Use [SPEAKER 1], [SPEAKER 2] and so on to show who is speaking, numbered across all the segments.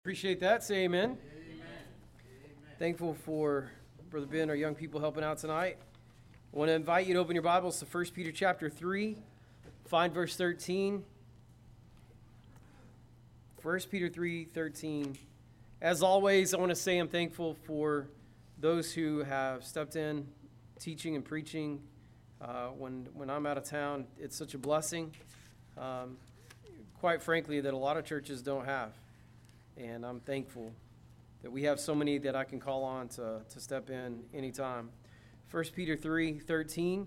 [SPEAKER 1] Appreciate that. Say amen. Thankful for Brother Ben, our young people helping out tonight. I want to invite you to open your Bibles to 1 Peter chapter 3. Find verse 13. 1 Peter 3:13. As always, I want to say I'm thankful for those who have stepped in teaching and preaching when I'm out of town. It's such a blessing, quite frankly, that a lot of churches don't have. And I'm thankful that we have so many that I can call on to step in anytime. 1 Peter 3:13.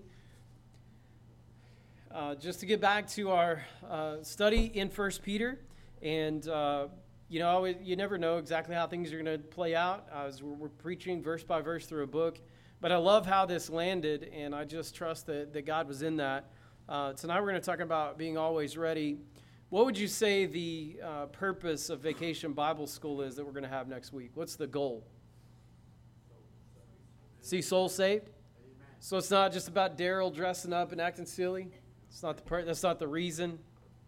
[SPEAKER 1] Just to get back to our study in 1 Peter. And, you never know exactly how things are going to play out. We're preaching verse by verse through a book. But I love how this landed, and I just trust that God was in that. Tonight we're going to talk about being always ready. What would you say the purpose of Vacation Bible School is that we're going to have next week? What's the goal? See souls saved? Amen. So it's not just about Daryl dressing up and acting silly. That's not the reason.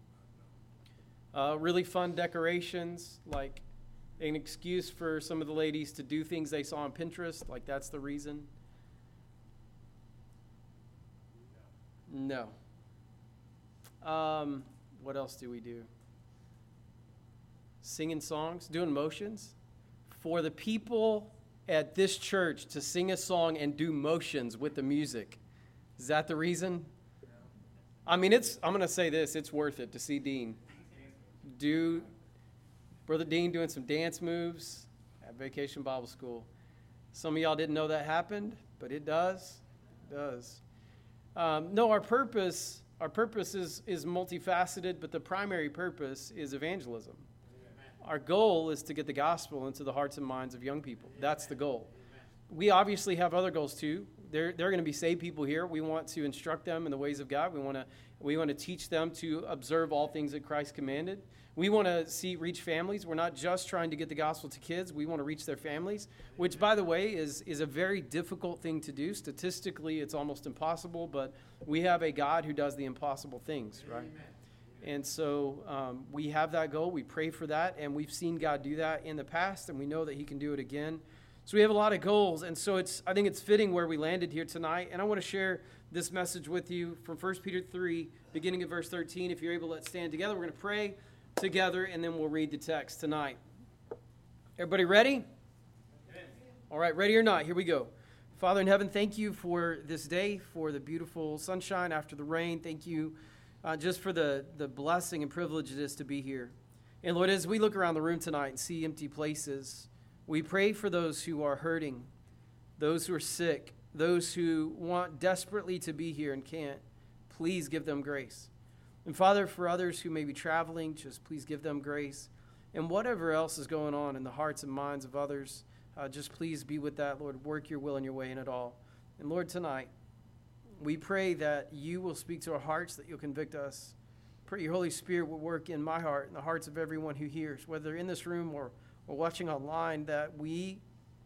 [SPEAKER 1] Really fun decorations, like an excuse for some of the ladies to do things they saw on Pinterest. Like that's the reason. No. What else do we do? Singing songs, doing motions. For the people at this church to sing a song and do motions with the music. Is that the reason? I mean, I'm going to say this, it's worth it to see Dean. Brother Dean doing some dance moves at Vacation Bible School. Some of y'all didn't know that happened, but it does. It does. No, our purpose is multifaceted, but the primary purpose is evangelism. Amen. Our goal is to get the gospel into the hearts and minds of young people. That's the goal. Amen. We obviously have other goals too. They're going to be saved people here. We want to instruct them in the ways of God. We want to teach them to observe all things that Christ commanded. We want to reach families. We're not just trying to get the gospel to kids. We want to reach their families, which, by the way, is a very difficult thing to do. Statistically, it's almost impossible, but we have a God who does the impossible things, right? Amen. And so we have that goal. We pray for that, and we've seen God do that in the past, and we know that he can do it again. So we have a lot of goals, and so I think it's fitting where we landed here tonight, and I want to share this message with you from 1 Peter 3, beginning at verse 13. If you're able, let's stand together. We're going to pray together, and then we'll read the text tonight. Everybody ready? Okay. All right, ready or not, here we go. Father in heaven, thank you for this day, for the beautiful sunshine after the rain. Thank you just for the blessing and privilege it is to be here. And Lord, as we look around the room tonight and see empty places, we pray for those who are hurting, those who are sick, those who want desperately to be here and can't. Please give them grace. And Father, for others who may be traveling, just please give them grace. And whatever else is going on in the hearts and minds of others, just please be with that, Lord. Work your will and your way in it all. And Lord, tonight, we pray that you will speak to our hearts, that you'll convict us. Pray your Holy Spirit will work in my heart and the hearts of everyone who hears, whether in this room or watching online, that we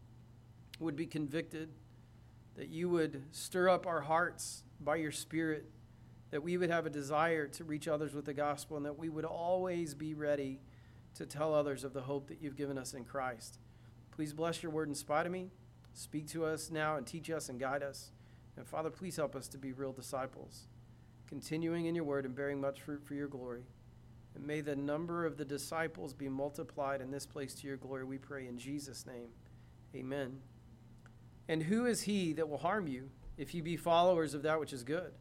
[SPEAKER 1] would be convicted, that you would stir up our hearts by your Spirit, that we would have a desire to reach others with the gospel, and that we would always be ready to tell others of the hope that you've given us in Christ. Please bless your word in spite of me. Speak to us now and teach us and guide us. And Father, please help us to be real disciples, continuing in your word and bearing much fruit for your glory. And may the number of the disciples be multiplied in this place to your glory, we pray in Jesus' name. Amen. And who is he that will harm you if you be followers of that which is good?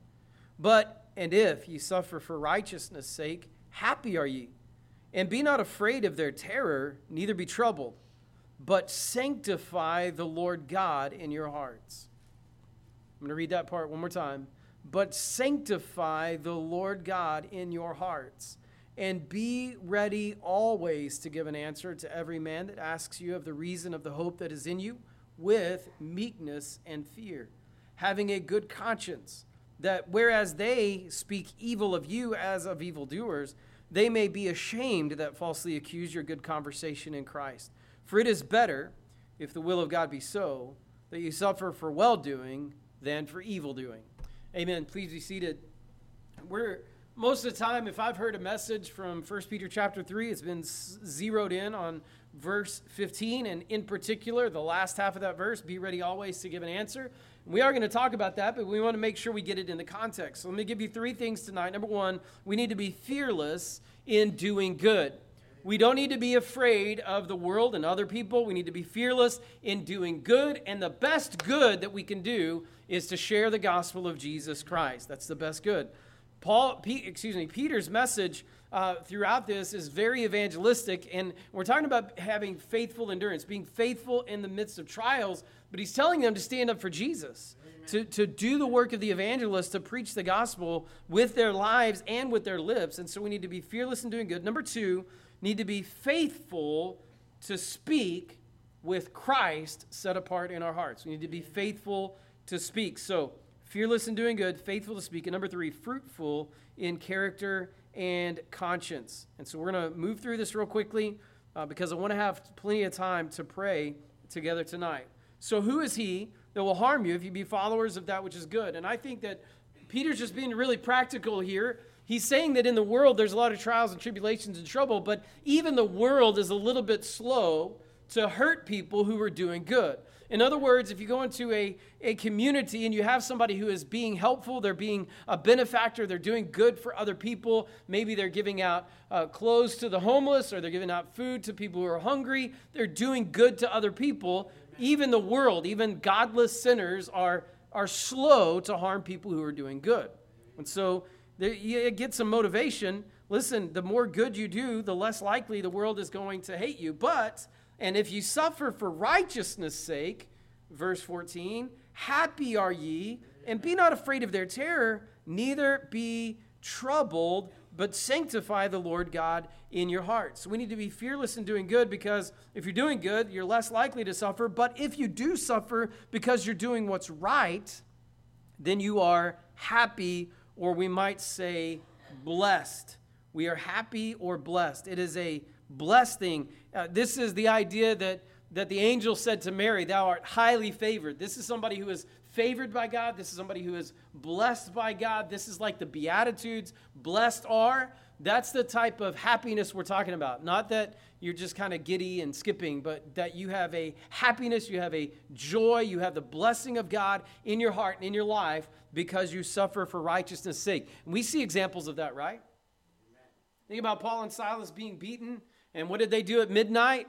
[SPEAKER 1] And if ye suffer for righteousness' sake, happy are ye. And be not afraid of their terror, neither be troubled, but sanctify the Lord God in your hearts. I'm going to read that part one more time. But sanctify the Lord God in your hearts, and be ready always to give an answer to every man that asks you of the reason of the hope that is in you, with meekness and fear, having a good conscience, that whereas they speak evil of you as of evildoers, they may be ashamed that falsely accuse your good conversation in Christ. For it is better, if the will of God be so, that you suffer for well-doing than for evil-doing. Amen. Please be seated. Most of the time, if I've heard a message from 1 Peter chapter 3, it's been zeroed in on verse 15, and in particular, the last half of that verse, be ready always to give an answer. We are going to talk about that, but we want to make sure we get it in the context. So let me give you three things tonight. Number one, we need to be fearless in doing good. We don't need to be afraid of the world and other people. We need to be fearless in doing good, and the best good that we can do is to share the gospel of Jesus Christ. That's the best good. Peter's message throughout this is very evangelistic, and we're talking about having faithful endurance, being faithful in the midst of trials, but he's telling them to stand up for Jesus, to do the work of the evangelist, to preach the gospel with their lives and with their lips. And so we need to be fearless in doing good. Number two, need to be faithful to speak with Christ set apart in our hearts. We need to be faithful to speak. So fearless in doing good, faithful to speak. And number three, fruitful in character and conscience. And so we're going to move through this real quickly because I want to have plenty of time to pray together tonight. So who is he that will harm you if you be followers of that which is good? And I think that Peter's just being really practical here. He's saying that in the world there's a lot of trials and tribulations and trouble, but even the world is a little bit slow to hurt people who are doing good. In other words, if you go into a community and you have somebody who is being helpful, they're being a benefactor, they're doing good for other people, maybe they're giving out clothes to the homeless, or they're giving out food to people who are hungry, they're doing good to other people. Even the world, even godless sinners are slow to harm people who are doing good. And so you get some motivation. Listen, the more good you do, the less likely the world is going to hate you. And if you suffer for righteousness' sake, verse 14, happy are ye, and be not afraid of their terror, neither be troubled, but sanctify the Lord God in your hearts. So we need to be fearless in doing good, because if you're doing good, you're less likely to suffer. But if you do suffer because you're doing what's right, then you are happy, or we might say blessed. We are happy or blessed. It is a blessed thing. This is the idea that the angel said to Mary, thou art highly favored. This is somebody who is favored by God. This is somebody who is blessed by God. This is like the Beatitudes. Blessed are. That's the type of happiness we're talking about. Not that you're just kind of giddy and skipping, but that you have a happiness, you have a joy, you have the blessing of God in your heart and in your life because you suffer for righteousness' sake. And we see examples of that, right? Think about Paul and Silas being beaten. And what did they do at midnight?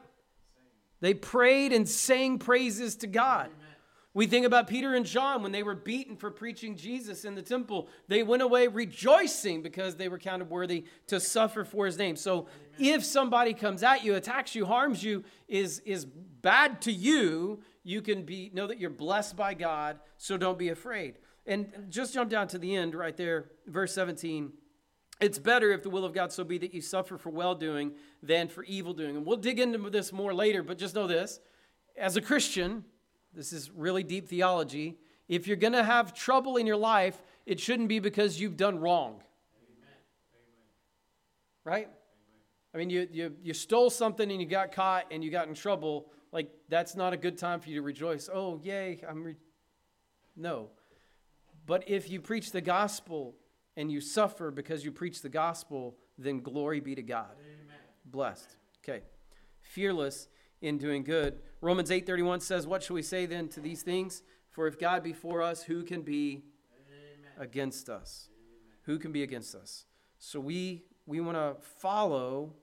[SPEAKER 1] They prayed and sang praises to God. Amen. We think about Peter and John when they were beaten for preaching Jesus in the temple. They went away rejoicing because they were counted worthy to suffer for his name. So if somebody comes at you, attacks you, harms you, is bad to you, you can know that you're blessed by God, so don't be afraid. And just jump down to the end right there, verse 17. It's better, if the will of God so be, that you suffer for well-doing than for evil-doing. And we'll dig into this more later, but just know this. As a Christian, this is really deep theology. If you're going to have trouble in your life, it shouldn't be because you've done wrong. Amen. Right? Amen. I mean, you stole something and you got caught and you got in trouble. Like, that's not a good time for you to rejoice. Oh, yay, No. But if you preach the gospel and you suffer because you preach the gospel, then glory be to God. Amen. Blessed. Okay. Fearless in doing good. Romans 8:31 says, what shall we say then to these things? For if God be for us, who can be against us? Amen. Who can be against us? So we want to follow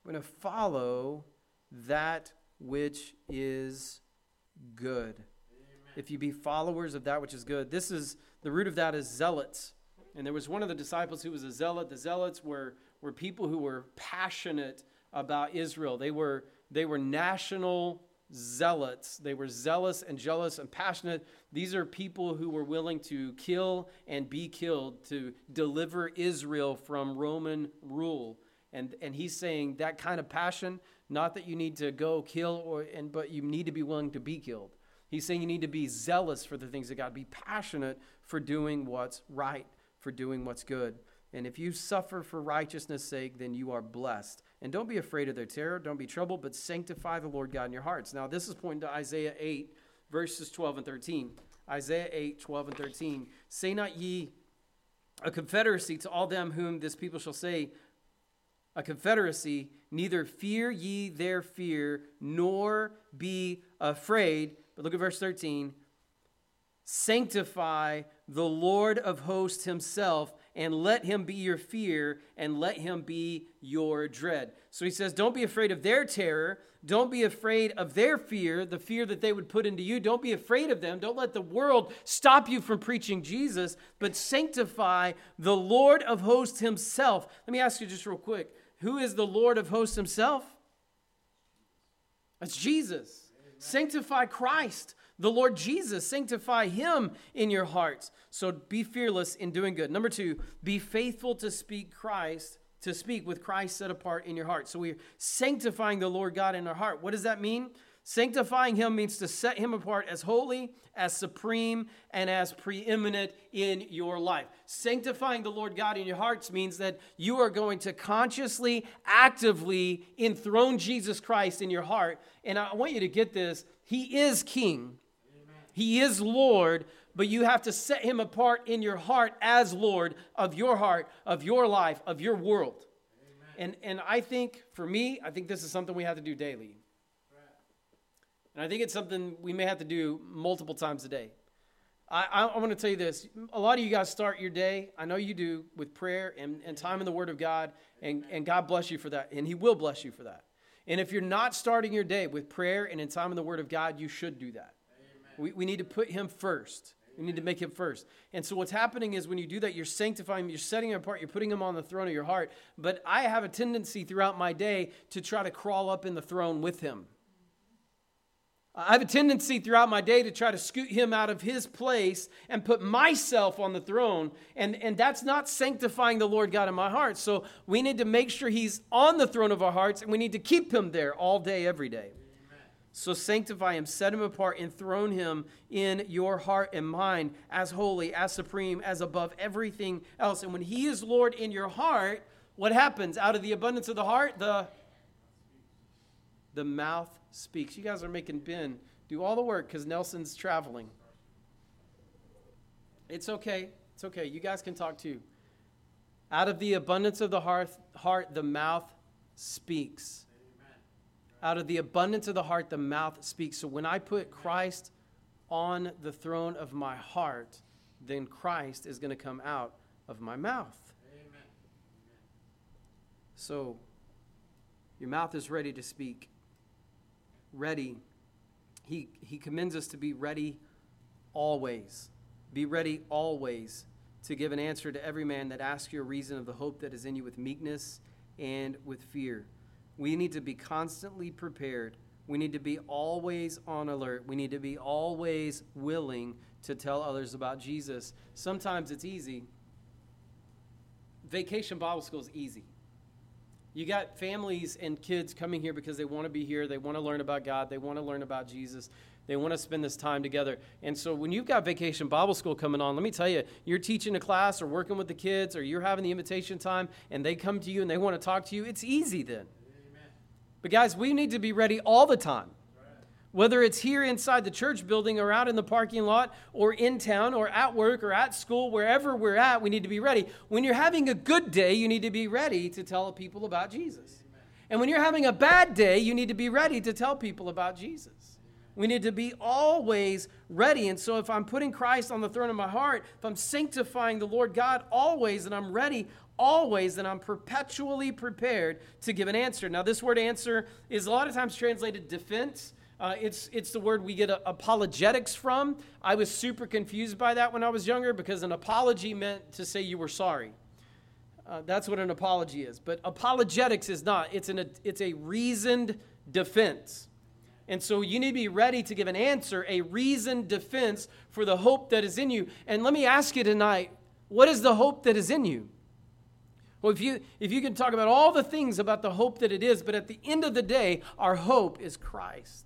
[SPEAKER 1] that which is good. Amen. If you be followers of that which is good. The root of that is zealots. And there was one of the disciples who was a zealot. The zealots were people who were passionate about Israel. They were national zealots. They were zealous and jealous and passionate. These are people who were willing to kill and be killed to deliver Israel from Roman rule. And he's saying that kind of passion, not that you need to go kill, but you need to be willing to be killed. He's saying you need to be zealous for the things of God. Be passionate for doing what's right, for doing what's good. And if you suffer for righteousness' sake, then you are blessed. And don't be afraid of their terror. Don't be troubled, but sanctify the Lord God in your hearts. Now, this is pointing to Isaiah 8, verses 12 and 13. Isaiah 8, 12 and 13. Say not ye a confederacy to all them whom this people shall say, a confederacy, neither fear ye their fear, nor be afraid. But look at verse 13. Sanctify the Lord of hosts himself, and let him be your fear, and let him be your dread. So he says, don't be afraid of their terror. Don't be afraid of their fear, the fear that they would put into you. Don't be afraid of them. Don't let the world stop you from preaching Jesus, but sanctify the Lord of hosts himself. Let me ask you just real quick. Who is the Lord of hosts himself? That's Jesus. Amen. Sanctify Christ, the Lord Jesus. Sanctify him in your hearts. So be fearless in doing good. Number 2, be faithful to speak with Christ set apart in your heart. So we're sanctifying the Lord God in our heart. What does that mean? Sanctifying him means to set him apart as holy, as supreme, and as preeminent in your life. Sanctifying the Lord God in your hearts means that you are going to consciously, actively enthrone Jesus Christ in your heart. And I want you to get this. He is King. Amen. He is Lord, but you have to set him apart in your heart as Lord of your heart, of your life, of your world. Amen. And I think, for me, I think this is something we have to do daily. And I think it's something we may have to do multiple times a day. I want to tell you this. A lot of you guys start your day, I know you do, with prayer and time in the Word of God. And God bless you for that. And he will bless you for that. And if you're not starting your day with prayer and in time in the Word of God, you should do that. We need to put him first. We need to make him first. And so what's happening is when you do that, you're sanctifying him, you're setting him apart, you're putting him on the throne of your heart. But I have a tendency throughout my day to try to crawl up in the throne with him. I have a tendency throughout my day to try to scoot him out of his place and put myself on the throne. And that's not sanctifying the Lord God in my heart. So we need to make sure he's on the throne of our hearts, and we need to keep him there all day, every day. Amen. So sanctify him, set him apart, enthrone him in your heart and mind as holy, as supreme, as above everything else. And when he is Lord in your heart, what happens? Out of the abundance of the heart, the mouth speaks. You guys are making Ben do all the work because Nelson's traveling. It's okay. It's okay. You guys can talk too. Out of the abundance of the heart, the mouth speaks. Amen. Out of the abundance of the heart, the mouth speaks. So when I put Christ on the throne of my heart, then Christ is going to come out of my mouth. Amen. So your mouth is ready to speak. Ready. He commends us to be ready always. Be ready always to give an answer to every man that asks you a reason of the hope that is in you with meekness and with fear. We need to be constantly prepared. We need to be always on alert. We need to be always willing to tell others about Jesus. Sometimes it's easy. Vacation Bible School is easy. You got families and kids coming here because they want to be here. They want to learn about God. They want to learn about Jesus. They want to spend this time together. And so when you've got Vacation Bible School coming on, let me tell you, you're teaching a class or working with the kids or you're having the invitation time and they come to you and they want to talk to you, it's easy then. Amen. But guys, we need to be ready all the time. Whether it's here inside the church building or out in the parking lot or in town or at work or at school, wherever we're at, we need to be ready. When you're having a good day, you need to be ready to tell people about Jesus. Amen. And when you're having a bad day, you need to be ready to tell people about Jesus. Amen. We need to be always ready. And so if I'm putting Christ on the throne of my heart, if I'm sanctifying the Lord God always, and I'm ready always, then I'm perpetually prepared to give an answer. Now, this word answer is a lot of times translated defense. It's the word we get apologetics from. I was super confused by that when I was younger because an apology meant to say you were sorry. That's what an apology is. But apologetics is not. It's a reasoned defense. And so you need to be ready to give an answer, a reasoned defense for the hope that is in you. And let me ask you tonight, what is the hope that is in you? Well, if you can talk about all the things about the hope that it is, but at the end of the day, our hope is Christ.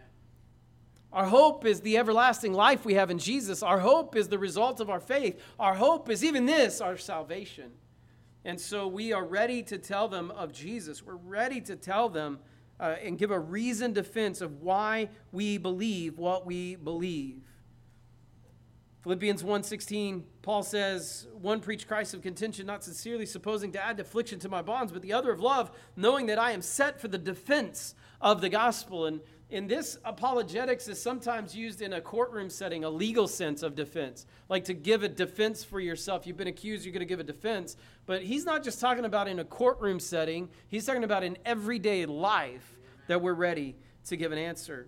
[SPEAKER 1] Our hope is the everlasting life we have in Jesus. Our hope is the result of our faith. Our hope is even this, our salvation. And so we are ready to tell them of Jesus. We're ready to tell them and give a reasoned defense of why we believe what we believe. Philippians 1:16, Paul says, one preached Christ of contention, not sincerely supposing to add affliction to my bonds, but the other of love, knowing that I am set for the defense of the gospel. And in this, apologetics is sometimes used in a courtroom setting, a legal sense of defense, like to give a defense for yourself. You've been accused, you're going to give a defense. But he's not just talking about in a courtroom setting. He's talking about in everyday life that we're ready to give an answer.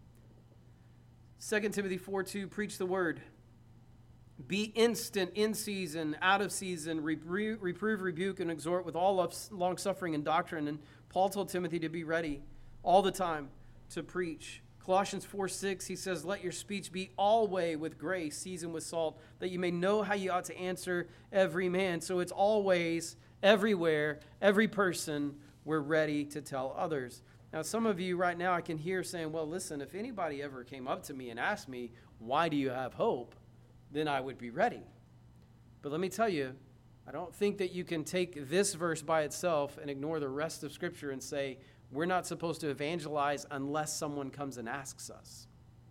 [SPEAKER 1] 2 Timothy 4:2, preach the word. Be instant, in season, out of season, reprove, rebuke, and exhort with all long-suffering and doctrine. And Paul told Timothy to be ready all the time to preach. Colossians 4:6, he says, let your speech be always with grace, seasoned with salt, that you may know how you ought to answer every man. So it's always, everywhere, every person, we're ready to tell others. Now, some of you right now I can hear saying, well, listen, if anybody ever came up to me and asked me, why do you have hope? Then I would be ready. But let me tell you, I don't think that you can take this verse by itself and ignore the rest of Scripture and say, we're not supposed to evangelize unless someone comes and asks us.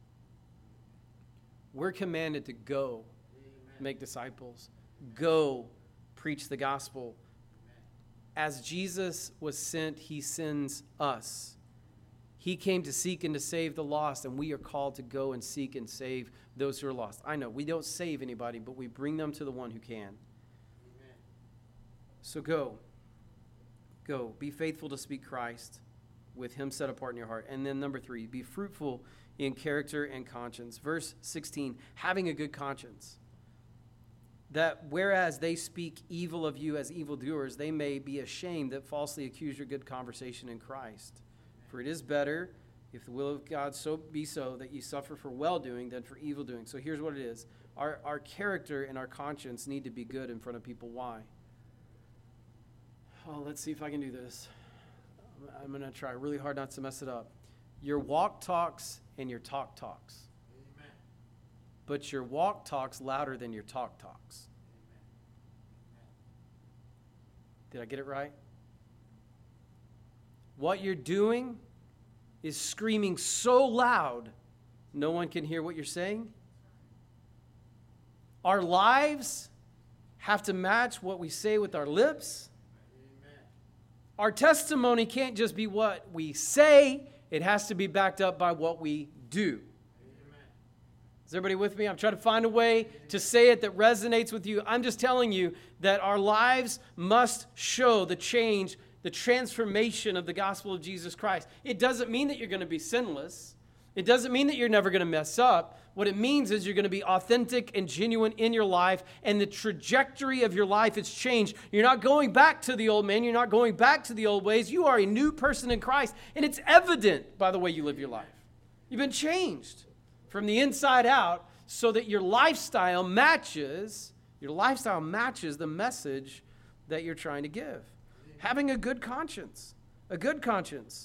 [SPEAKER 1] We're commanded to go make disciples. Go preach the gospel. As Jesus was sent, he sends us. He came to seek and to save the lost, and we are called to go and seek and save those who are lost. I know, we don't save anybody, but we bring them to the one who can. Amen. So go. Go. Be faithful to speak Christ with him set apart in your heart. And then number 3, be fruitful in character and conscience. Verse 16, having a good conscience. That whereas they speak evil of you as evildoers, they may be ashamed that falsely accuse your good conversation in Christ. For it is better, if the will of God so be so, that you suffer for well-doing than for evil-doing. So here's what it is. Our character and our conscience need to be good in front of people. Why? Oh, let's see if I can do this. I'm going to try really hard not to mess it up. Your walk talks and your talk talks. Amen. But your walk talks louder than your talk talks. Amen. Did I get it right? What you're doing is screaming so loud, no one can hear what you're saying. Our lives have to match what we say with our lips. Amen. Our testimony can't just be what we say. It has to be backed up by what we do. Amen. Is everybody with me? I'm trying to find a way to say it that resonates with you. I'm just telling you that our lives must show the change, the transformation of the gospel of Jesus Christ. It doesn't mean that you're going to be sinless. It doesn't mean that you're never going to mess up. What it means is you're going to be authentic and genuine in your life, and the trajectory of your life is changed. You're not going back to the old man. You're not going back to the old ways. You are a new person in Christ, and it's evident by the way you live your life. You've been changed from the inside out so that your lifestyle matches the message that you're trying to give. Having a good conscience, a good conscience.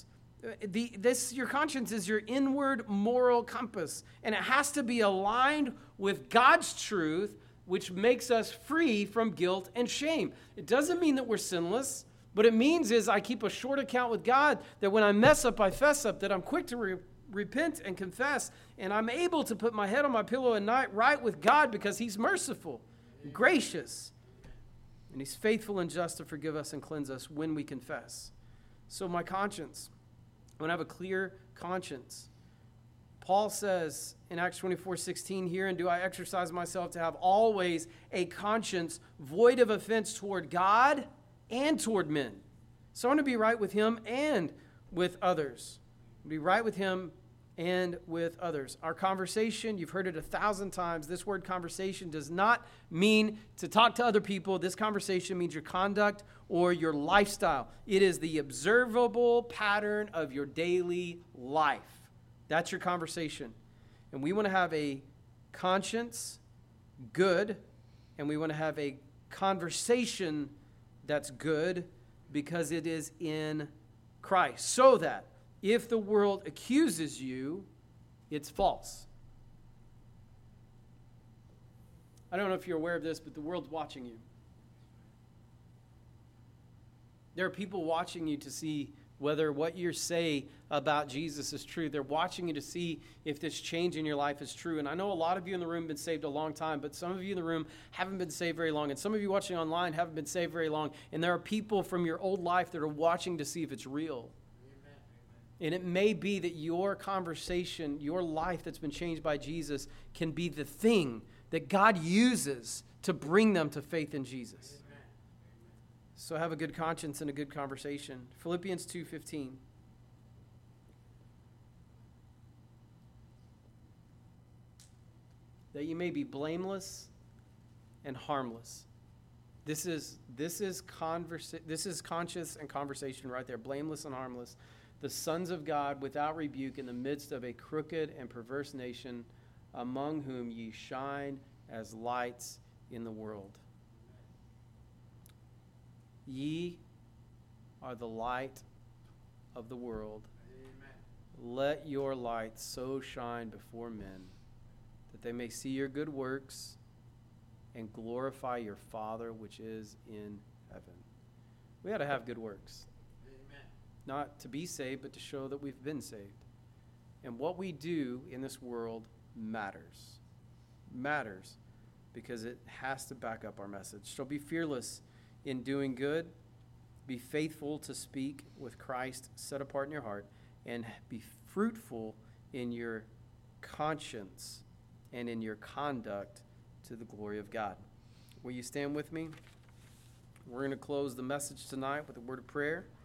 [SPEAKER 1] Your conscience is your inward moral compass, and it has to be aligned with God's truth, which makes us free from guilt and shame. It doesn't mean that we're sinless. What it means is I keep a short account with God, that when I mess up, I fess up, that I'm quick to repent and confess, and I'm able to put my head on my pillow at night right with God because he's merciful, gracious, and he's faithful and just to forgive us and cleanse us when we confess. So my conscience, I want to have a clear conscience. Paul says in Acts 24:16, "Herein do I exercise myself to have always a conscience void of offense toward God and toward men." So I want to be right with him and with others. Be right with him and with others. Our conversation, you've heard it 1,000 times. This word conversation does not mean to talk to other people. This conversation means your conduct or your lifestyle. It is the observable pattern of your daily life. That's your conversation. And we want to have a conscience good, and we want to have a conversation that's good because it is in Christ. So that if the world accuses you, it's false. I don't know if you're aware of this, but the world's watching you. There are people watching you to see whether what you say about Jesus is true. They're watching you to see if this change in your life is true. And I know a lot of you in the room have been saved a long time, but some of you in the room haven't been saved very long. And some of you watching online haven't been saved very long. And there are people from your old life that are watching to see if it's real. Amen. And it may be that your conversation, your life that's been changed by Jesus can be the thing that God uses to bring them to faith in Jesus. So have a good conscience and a good conversation. Philippians 2:15. That you may be blameless and harmless. This is conscience and conversation right there. Blameless and harmless. The sons of God without rebuke in the midst of a crooked and perverse nation, among whom ye shine as lights in the world. Ye are the light of the world. Amen. Let your light so shine before men that they may see your good works and glorify your Father which is in heaven. We ought to have good works. Amen. Not to be saved, but to show that we've been saved. And what we do in this world matters. Matters because it has to back up our message. So be fearless in doing good, be faithful to speak with Christ set apart in your heart, and be fruitful in your conscience and in your conduct to the glory of God. Will you stand with me? We're going to close the message tonight with a word of prayer.